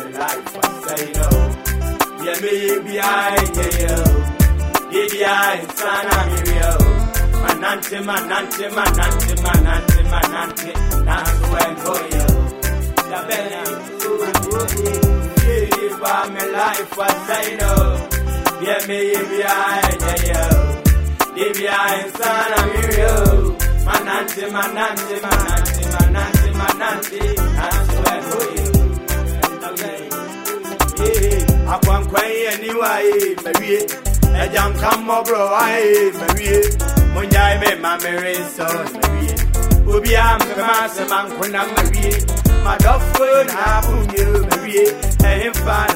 life, I say no. Yeah, me behind you. Idia insana mirio. Manante, manante, manante, manante, manante. Nangu engo yo. Yeah, bena. If I'm a life, I say no. Yeah, me behind you. Idia insana mirio. Manante, manante, manante, manante, manante. Nangu engo yo. I can't quite anyway, maybe. A young come over, I maybe. Munjai me, my Mary, so maybe. Ubi, I'm the master man, when I'm married. My dog food, happen you, maybe. And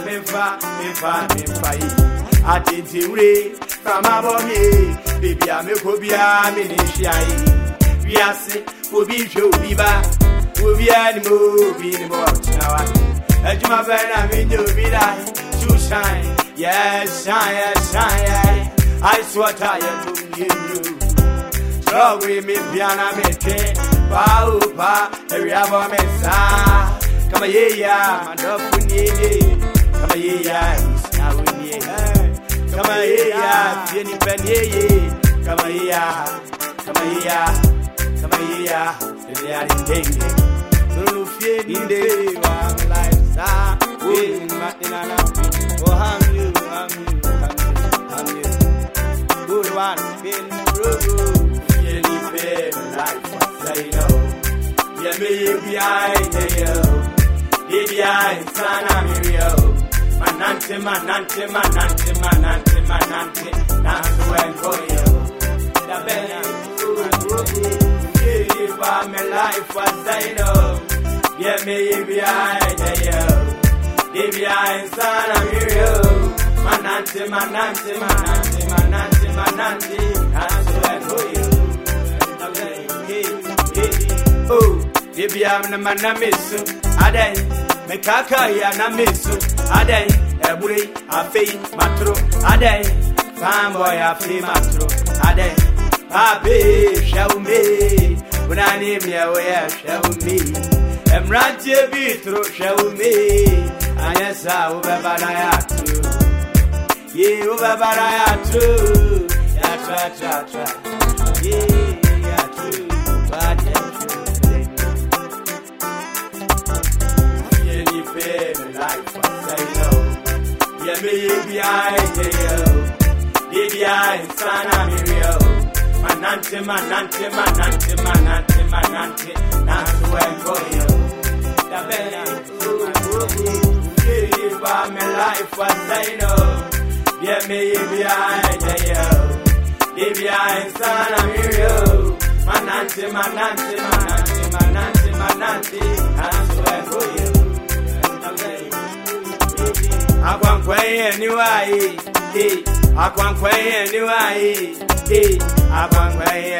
fine. I did see from above me. Baby, I'm a cobia, minishy. We are sick, will be show, be back. Will be animal, be the watch now. As my friend, I'm in your vida to shine. Yes, shine. I swear I am to you. So we meet piano making. Pa, every other messa. Come here, my dog, come here, now we need. Come here, Jenny Penny. Come here. They are in danger. No fear in the life. I'm you. Good one, been through. Any fair life, say no. Yeah, me behind you. Idia insana mirio. Manante. Nangu engo yo. Da bena. If I'm a life, I say no. Yeah, me behind you. Divya insana mirio. Manante. Nangu engo yo. Oh, Divya na misu. Adai, me kaka ya na misu. Adai, eburi afei matro. Adai, fanboy afei matro. Adai, papi show me. When I name ya way show me. Emrantie bitro show me. Ayesa ubebarayatu. Ye ubebarayatu. Ya tra. Ye ya tu. Bad ya tu. Any fair life, I say no. Yeah, me behind you. Idia insana mirio. Manante. Nangu engo yo. Da bena. If I'm a life, I say no. Yeah, me behind you. Divya insana mirio. Manante. Nangu engo yo. I can't quay anyway. I can't quay anyway. I can't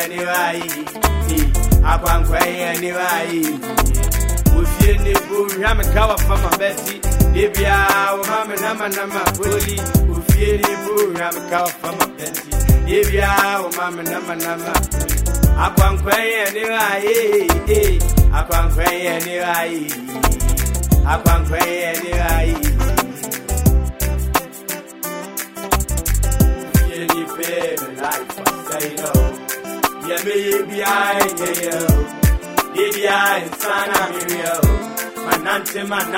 quay anyway. We feel the bull, I'm a cover from my Betty. If you are Mamma, bully, we feel the bull, I'm a cover from my Betty. If you are Mamma, I can't quay anyway. I can't quay anyway. I can't quay anyway. Any fair life, I say no. Yeah, me behind you. Idia insana mirio. Manante.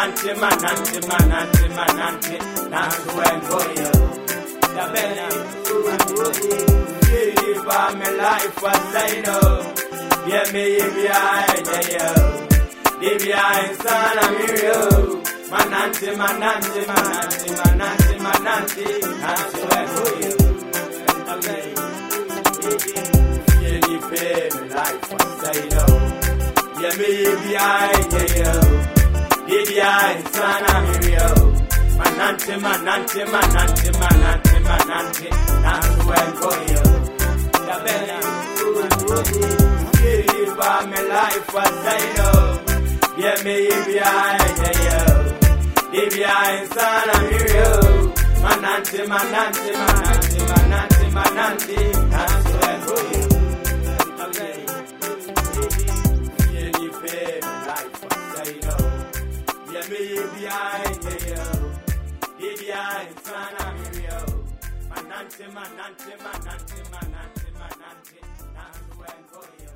Nangu engo yo. Da bena. If I'm a life, I say no. Yeah, me behind you. Divya insana mirio. Manante. Nangu engo yo. Any fair life, I say no. Yeah, me behind you. Divya insana mirio. Manante. Nangu engo yo. Da bena. If I'm a life, I say no. Yeah, me behind you. Divya insana mirio. Manante. Nangu engo yo. Any fair life, I say no. Yeah, me behind you. Nante, man, nante, man, nante, man, nante, man, nante, nante, man, for you.